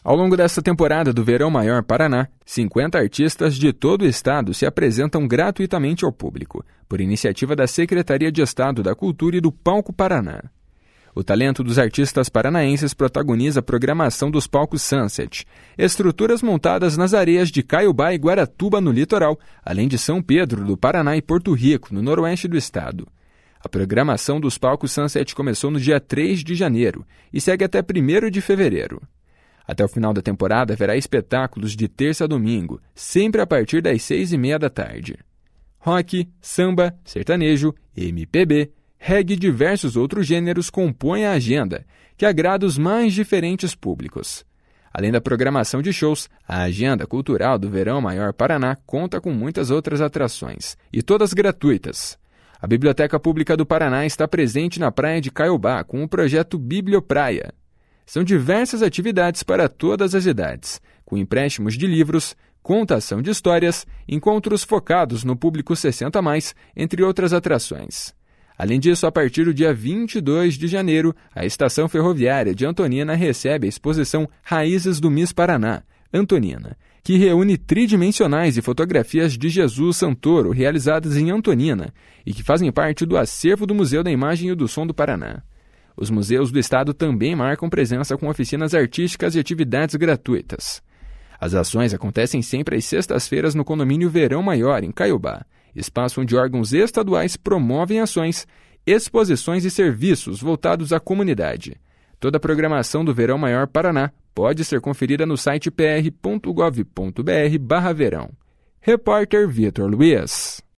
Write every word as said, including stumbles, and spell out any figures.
Ao longo desta temporada do Verão Maior Paraná, cinquenta artistas de todo o estado se apresentam gratuitamente ao público, por iniciativa da Secretaria de Estado da Cultura e do Palco Paraná. O talento dos artistas paranaenses protagoniza a programação dos palcos Sunset, estruturas montadas nas areias de Caiobá e Guaratuba, no litoral, além de São Pedro do Paraná e Porto Rico, no noroeste do estado. A programação dos palcos Sunset começou no dia três de janeiro e segue até primeiro de fevereiro. Até o final da temporada haverá espetáculos de terça a domingo, sempre a partir das seis e meia da tarde. Rock, samba, sertanejo, M P B, reggae e diversos outros gêneros compõem a agenda, que agrada os mais diferentes públicos. Além da programação de shows, a agenda cultural do Verão Maior Paraná conta com muitas outras atrações, e todas gratuitas. A Biblioteca Pública do Paraná está presente na praia de Caiobá com o projeto Bibliopraia. São diversas atividades para todas as idades, com empréstimos de livros, contação de histórias, encontros focados no público sessenta a mais, entre outras atrações. Além disso, a partir do dia vinte e dois de janeiro, a Estação Ferroviária de Antonina recebe a exposição Raízes do Miss Paraná, Antonina, que reúne tridimensionais e fotografias de Jesus Santoro realizadas em Antonina e que fazem parte do acervo do Museu da Imagem e do Som do Paraná. Os museus do estado também marcam presença com oficinas artísticas e atividades gratuitas. As ações acontecem sempre às sextas-feiras no condomínio Verão Maior, em Caiobá, espaço onde órgãos estaduais promovem ações, exposições e serviços voltados à comunidade. Toda a programação do Verão Maior Paraná pode ser conferida no site p r ponto gov ponto b r barra verão. Repórter Vitor Luiz.